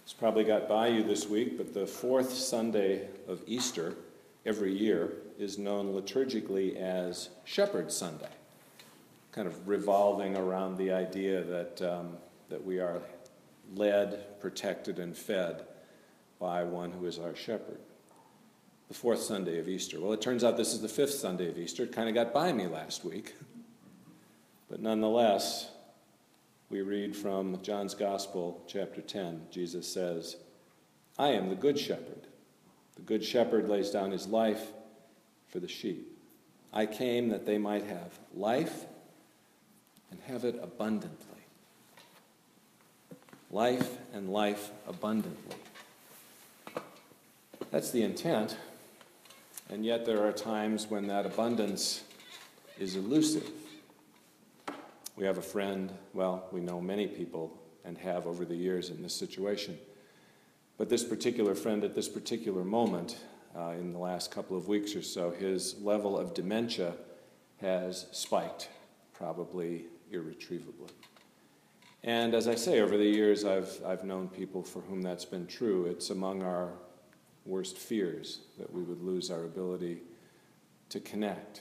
It's probably got by you this week, but the fourth Sunday of Easter every year is known liturgically as Shepherd Sunday, kind of revolving around the idea that we are led, protected, and fed by one who is our shepherd. The fourth Sunday of Easter. Well, it turns out this is the fifth Sunday of Easter. It kind of got by me last week. But nonetheless, we read from John's Gospel, chapter 10. Jesus says, "I am the good shepherd. The good shepherd lays down his life for the sheep. I came that they might have life and have it abundantly." Life and life abundantly. That's the intent, and yet there are times when that abundance is elusive. We have a friend, well, we know many people and have over the years in this situation, but this particular friend at this particular moment, in the last couple of weeks or so, his level of dementia has spiked, probably irretrievably. And as I say, over the years, I've known people for whom that's been true. It's among our worst fears that we would lose our ability to connect.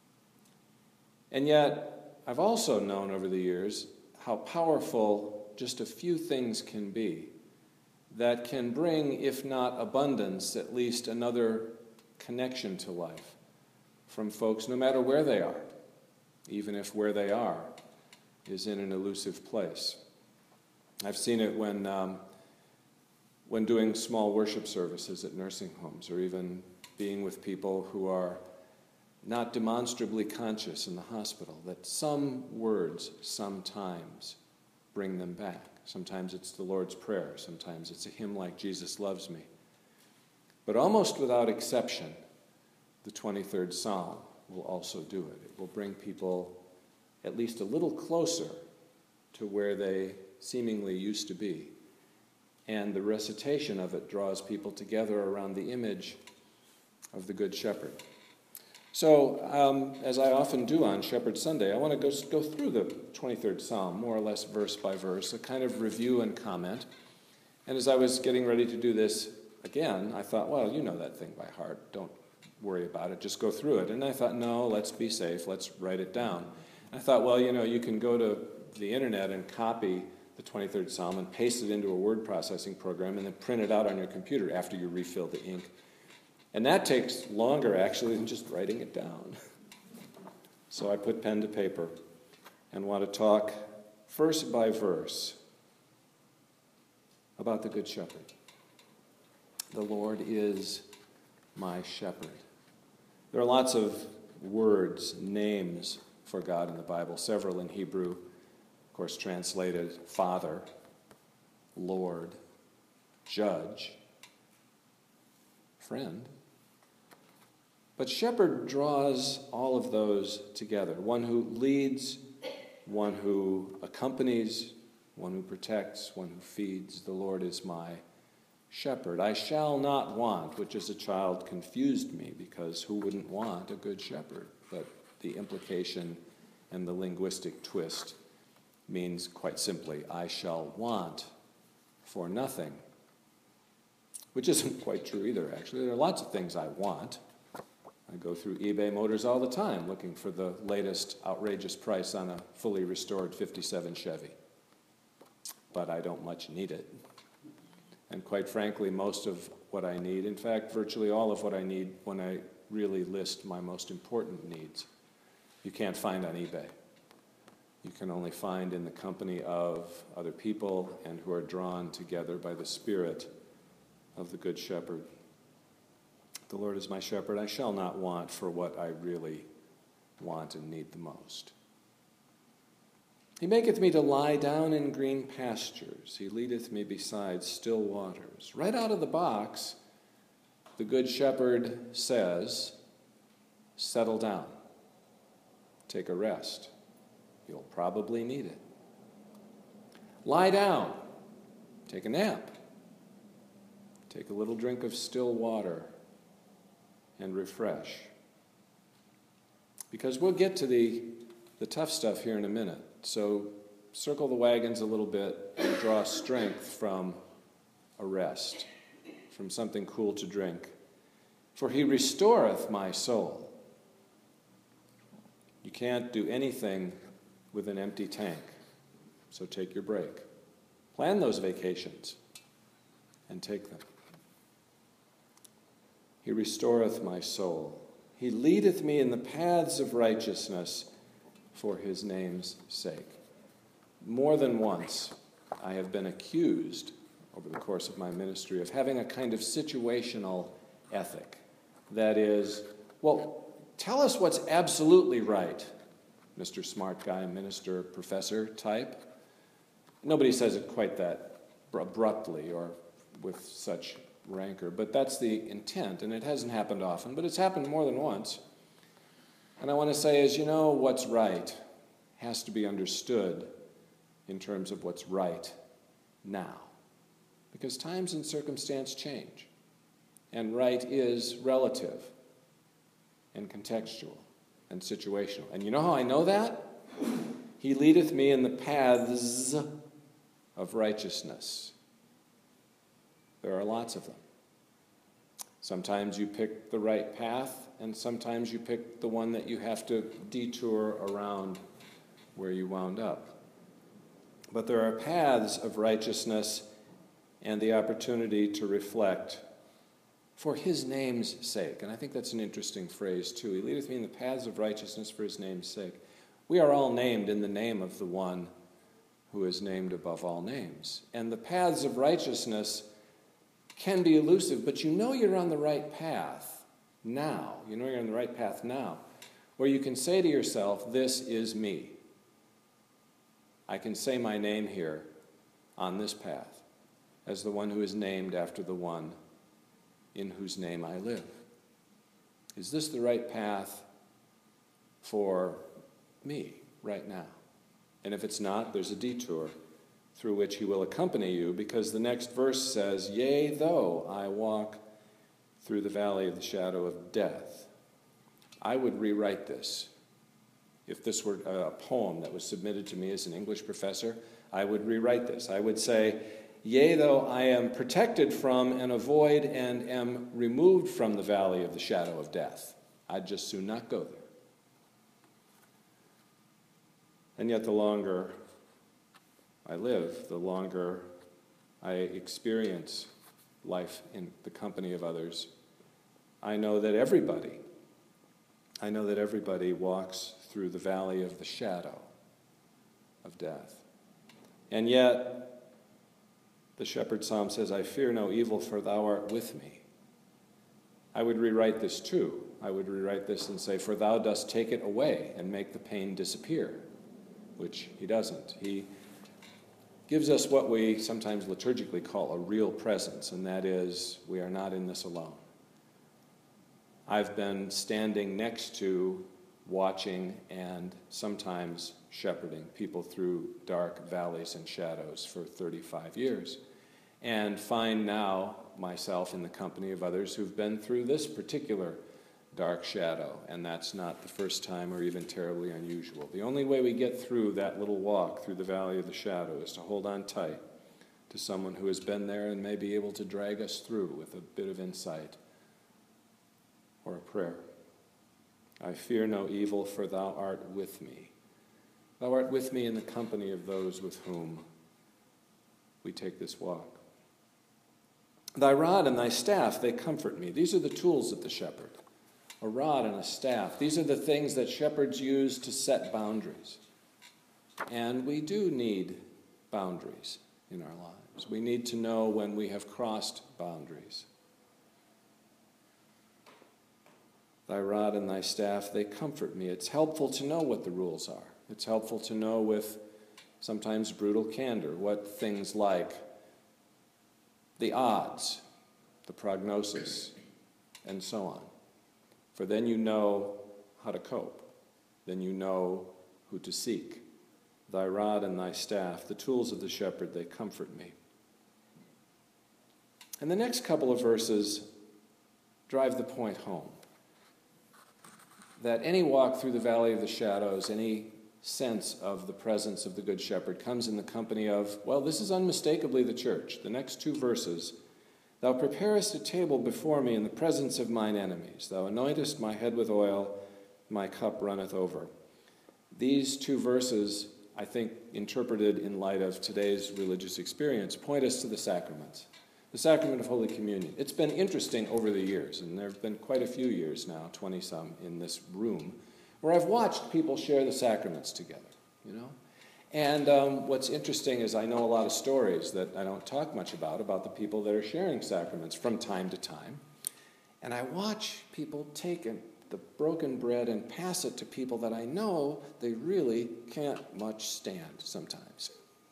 And yet, I've also known over the years how powerful just a few things can be that can bring, if not abundance, at least another connection to life from folks, no matter where they are, even if where they are is in an elusive place. I've seen it when doing small worship services at nursing homes, or even being with people who are not demonstrably conscious in the hospital, that some words sometimes bring them back. Sometimes it's the Lord's Prayer. Sometimes it's a hymn like Jesus Loves Me. But almost without exception, the 23rd Psalm will also do it. It will bring people at least a little closer to where they seemingly used to be. And the recitation of it draws people together around the image of the Good Shepherd. So, as I often do on Shepherd Sunday, I want to go through the 23rd Psalm, more or less verse by verse, a kind of review and comment. And as I was getting ready to do this again, I thought, well, you know that thing by heart. Don't worry about it. Just go through it. And I thought, no, let's be safe. Let's write it down. And I thought, well, you can go to the internet and copy the 23rd Psalm and paste it into a word processing program and then print it out on your computer after you refill the ink. And that takes longer, actually, than just writing it down. So I put pen to paper and want to talk verse by verse about the Good Shepherd. The Lord is my shepherd. There are lots of words, names for God in the Bible, several in Hebrew, of course, translated Father, Lord, Judge, Friend. But shepherd draws all of those together. One who leads, one who accompanies, one who protects, one who feeds. The Lord is my shepherd. I shall not want, which as a child confused me, because who wouldn't want a good shepherd? But the implication and the linguistic twist means quite simply, I shall want for nothing. Which isn't quite true either, actually. There are lots of things I want. I go through eBay Motors all the time looking for the latest outrageous price on a fully restored 57 Chevy. But I don't much need it. And quite frankly, most of what I need, in fact, virtually all of what I need when I really list my most important needs, you can't find on eBay. You can only find in the company of other people and who are drawn together by the Spirit of the Good Shepherd. The Lord is my shepherd. I shall not want for what I really want and need the most. He maketh me to lie down in green pastures. He leadeth me beside still waters. Right out of the box, the Good Shepherd says, settle down. Take a rest. You'll probably need it. Lie down. Take a nap. Take a little drink of still water and refresh. Because we'll get to the tough stuff here in a minute. So circle the wagons a little bit and draw strength from a rest from something cool to drink. For he restoreth my soul. You can't do anything with an empty tank, so take your break. Plan those vacations and take them. He restoreth my soul. He leadeth me in the paths of righteousness for his name's sake. More than once, I have been accused over the course of my ministry of having a kind of situational ethic. That is, well, tell us what's absolutely right, Mr. Smart Guy, Minister, Professor type. Nobody says it quite that abruptly or with such rancor, but that's the intent, and it hasn't happened often, but it's happened more than once. And I want to say is, what's right has to be understood in terms of what's right now. Because times and circumstance change. And right is relative and contextual and situational. And you know how I know that? He leadeth me in the paths of righteousness. There are lots of them. Sometimes you pick the right path, and sometimes you pick the one that you have to detour around where you wound up. But there are paths of righteousness and the opportunity to reflect for his name's sake. And I think that's an interesting phrase, too. He leadeth me in the paths of righteousness for his name's sake. We are all named in the name of the one who is named above all names. And the paths of righteousness can be elusive, but you're on the right path now. You're on the right path now, where you can say to yourself, this is me. I can say my name here on this path as the one who is named after the one in whose name I live. Is this the right path for me right now? And if it's not, there's a detour through which he will accompany you, because the next verse says, yea, though I walk through the valley of the shadow of death. I would rewrite this. If this were a poem that was submitted to me as an English professor, I would rewrite this. I would say, yea, though I am protected from and avoid and am removed from the valley of the shadow of death, I'd just soon not go there. And yet the longer I live, the longer I experience life in the company of others, I know that everybody walks through the valley of the shadow of death. And yet, the Shepherd Psalm says, I fear no evil, for thou art with me. I would rewrite this too. I would rewrite this and say, for thou dost take it away and make the pain disappear, which he doesn't. He gives us what we sometimes liturgically call a real presence, and that is, we are not in this alone. I've been standing next to, watching, and sometimes shepherding people through dark valleys and shadows for 35 years, and find now myself in the company of others who've been through this particular dark shadow, and that's not the first time or even terribly unusual. The only way we get through that little walk through the valley of the shadow is to hold on tight to someone who has been there and may be able to drag us through with a bit of insight or a prayer. I fear no evil, for thou art with me. Thou art with me in the company of those with whom we take this walk. Thy rod and thy staff, they comfort me. These are the tools of the shepherd. A rod and a staff. These are the things that shepherds use to set boundaries. And we do need boundaries in our lives. We need to know when we have crossed boundaries. Thy rod and thy staff, they comfort me. It's helpful to know what the rules are. It's helpful to know with sometimes brutal candor what things like the odds, the prognosis, and so on. For then you know how to cope. Then you know who to seek. Thy rod and thy staff, the tools of the shepherd, they comfort me. And the next couple of verses drive the point home. That any walk through the valley of the shadows, any sense of the presence of the Good Shepherd comes in the company of, well, this is unmistakably the church. The next two verses, thou preparest a table before me in the presence of mine enemies. Thou anointest my head with oil, my cup runneth over. These two verses, I think, interpreted in light of today's religious experience, point us to the sacraments. The sacrament of Holy Communion. It's been interesting over the years, and there have been quite a few years now, 20-some in this room, where I've watched people share the sacraments together, you know? And what's interesting is I know a lot of stories that I don't talk much about the people that are sharing sacraments from time to time. And I watch people take the broken bread and pass it to people that I know they really can't much stand sometimes.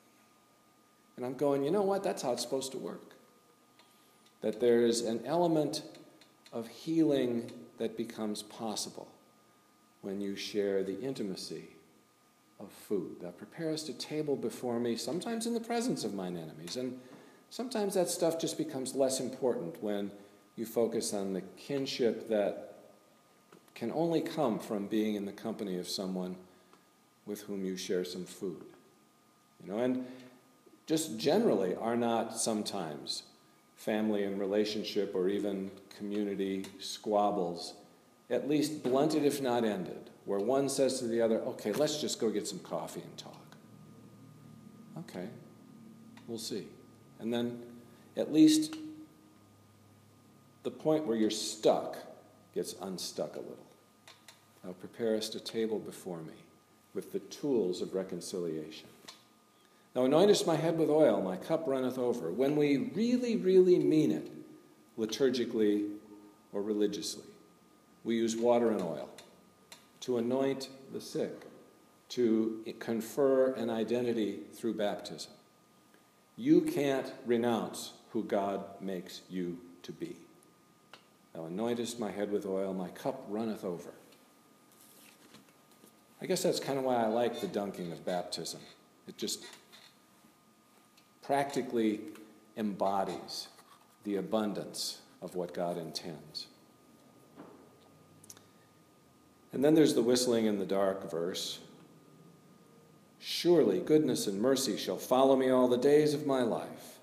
And I'm going, you know what? That's how it's supposed to work. That there's an element of healing that becomes possible when you share the intimacy of food. Thou preparest a table before me, sometimes in the presence of mine enemies. And sometimes that stuff just becomes less important when you focus on the kinship that can only come from being in the company of someone with whom you share some food. You know, and just generally are not sometimes family and relationship or even community squabbles at least blunted if not ended, where one says to the other, okay, let's just go get some coffee and talk. Okay, we'll see. And then at least the point where you're stuck gets unstuck a little. Thou preparest a table before me with the tools of reconciliation. Thou anointest my head with oil, my cup runneth over. When we really, really mean it, liturgically or religiously, we use water and oil to anoint the sick, to confer an identity through baptism. You can't renounce who God makes you to be. Thou anointest my head with oil, my cup runneth over. I guess that's kind of why I like the dunking of baptism. It just practically embodies the abundance of what God intends. And then there's the whistling in the dark verse. Surely goodness and mercy shall follow me all the days of my life.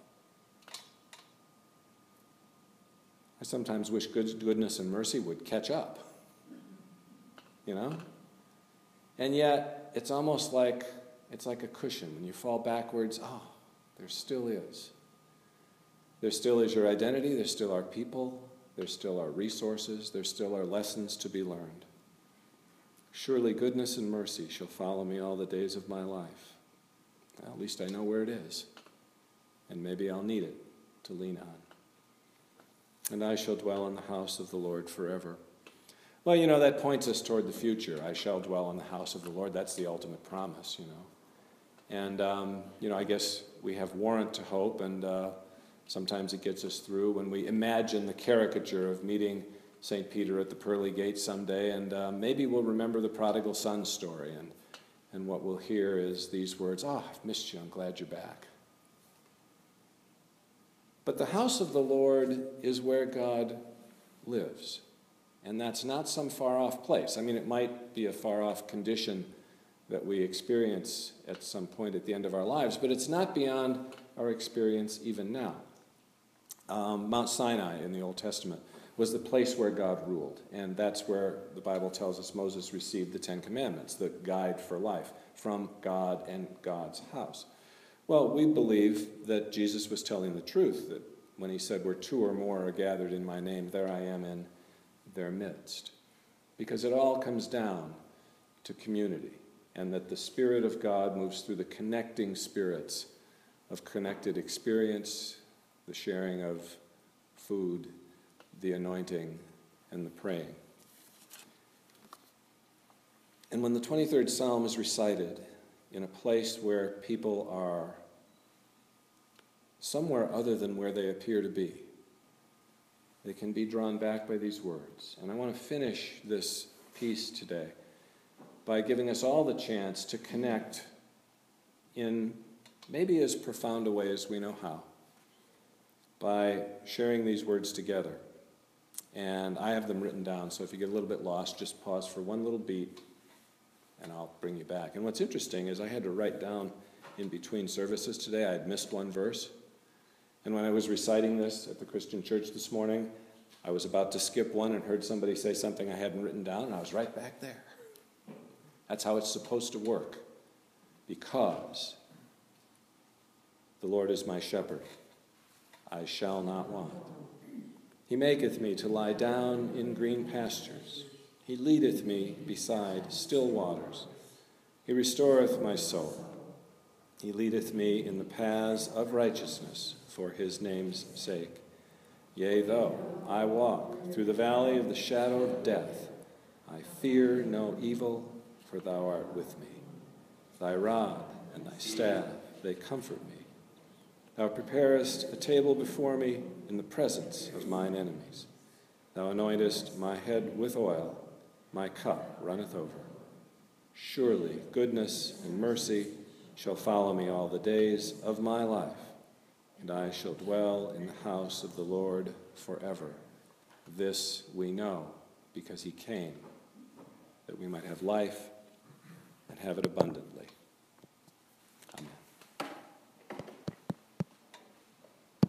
I sometimes wish goodness and mercy would catch up, you know? And yet, it's almost like, it's like a cushion. When you fall backwards, there still is. There still is your identity, there still are people, there still are resources, there still are lessons to be learned. Surely goodness and mercy shall follow me all the days of my life. Well, at least I know where it is, and maybe I'll need it to lean on. And I shall dwell in the house of the Lord forever. Well, you know, that points us toward the future. I shall dwell in the house of the Lord. That's the ultimate promise, you know. And, I guess we have warrant to hope, and sometimes it gets us through when we imagine the caricature of meeting St. Peter at the pearly gates someday, and maybe we'll remember the prodigal son story, and what we'll hear is these words, I've missed you, I'm glad you're back. But the house of the Lord is where God lives, and that's not some far-off place. I mean, it might be a far-off condition that we experience at some point at the end of our lives, but it's not beyond our experience even now. Mount Sinai in the Old Testament was the place where God ruled, and that's where the Bible tells us Moses received the Ten Commandments, the guide for life, from God and God's house. Well, we believe that Jesus was telling the truth, that when he said, where two or more are gathered in my name, there I am in their midst. Because it all comes down to community, and that the Spirit of God moves through the connecting spirits of connected experience, the sharing of food, the anointing, and the praying. And when the 23rd Psalm is recited in a place where people are somewhere other than where they appear to be, they can be drawn back by these words. And I want to finish this piece today by giving us all the chance to connect in maybe as profound a way as we know how, by sharing these words together. And I have them written down, so if you get a little bit lost, just pause for one little beat and I'll bring you back. And what's interesting is I had to write down in between services today, I had missed one verse. And when I was reciting this at the Christian church this morning, I was about to skip one and heard somebody say something I hadn't written down, and I was right back there. That's how it's supposed to work, because the Lord is my shepherd. I shall not want. He maketh me to lie down in green pastures. He leadeth me beside still waters. He restoreth my soul. He leadeth me in the paths of righteousness for his name's sake. Yea, though I walk through the valley of the shadow of death, I fear no evil, for thou art with me. Thy rod and thy staff, they comfort me. Thou preparest a table before me in the presence of mine enemies. Thou anointest my head with oil, my cup runneth over. Surely goodness and mercy shall follow me all the days of my life, and I shall dwell in the house of the Lord forever. This we know, because he came, that we might have life and have it abundantly.